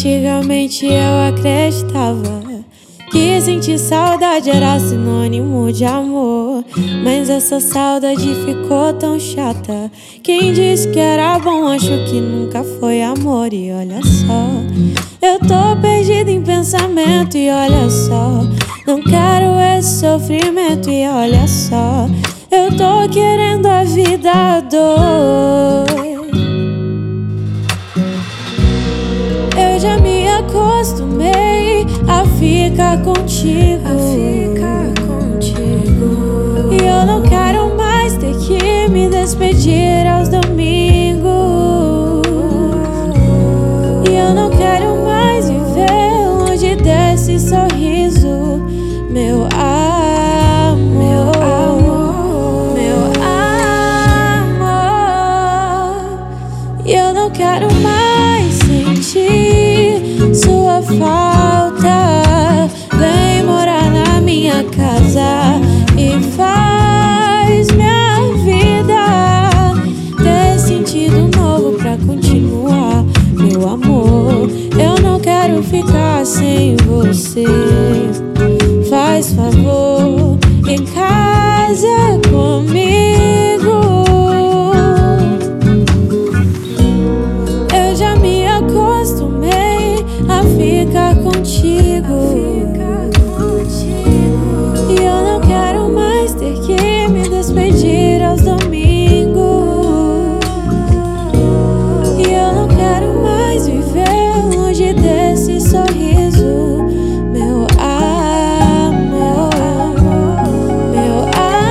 Antigamente eu acreditava que sentir saudade era sinônimo de amor, mas essa saudade ficou tão chata. Quem disse que era bom achou que nunca foi amor. E olha só, eu tô perdida em pensamento. E olha só, não quero esse sofrimento. E olha só, eu tô querendo a vida a dois. Eu já me acostumei a ficar contigo, e eu não quero mais ter que me despedir aos domingos. E eu não quero mais viver longe desse sorriso, meu amor, meu amor. E eu não quero mais sentir sua falta. Vem morar na minha casa e faz minha vida ter sentido novo pra continuar, meu amor. Eu não quero ficar sem você. Faz favor e casa comigo. Eu já me acostumei a ficar contigo, e eu não quero mais ter que me despedir aos domingos. E eu não quero mais viver longe desse sorriso, meu amor, meu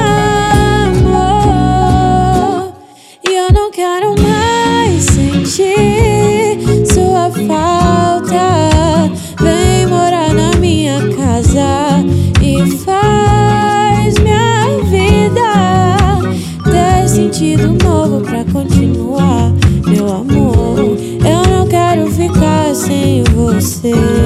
amor. E eu não quero mais sentir sua falta. Vem morar na minha casa e faz minha vida ter sentido novo pra continuar, meu amor. Eu não quero ficar sem você.